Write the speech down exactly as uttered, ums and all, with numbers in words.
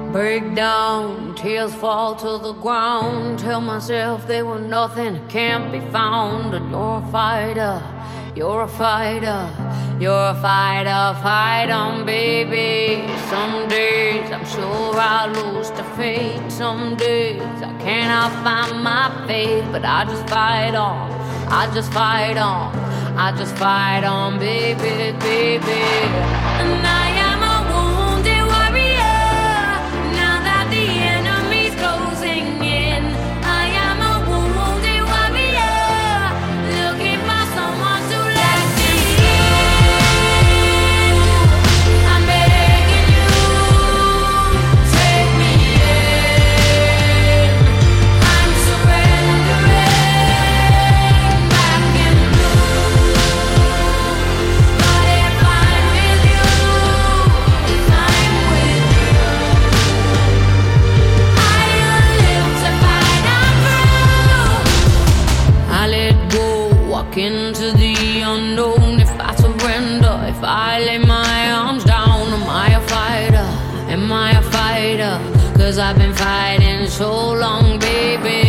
Break down, tears fall to the ground. Tell myself they were nothing, can't be found. And you're a fighter, you're a fighter, you're a fighter, fight on, baby. Some days I'm sure I'll lose to fate. Some days I cannot find my faith, but I just fight on, I just fight on, I just fight on, baby, baby. And I am a wounded warrior, now that the enemy's closing in. I am a wounded warrior, looking for someone to let me in. I'm begging you, take me in. I'm surrendering back in blue. But if I'm with you, if I'm with you, I'll live to fight on through. I let go, walk into the unknown. If I surrender, if I lay my arms down, am I a fighter? Am I a fighter? Cause I've been fighting so long, baby.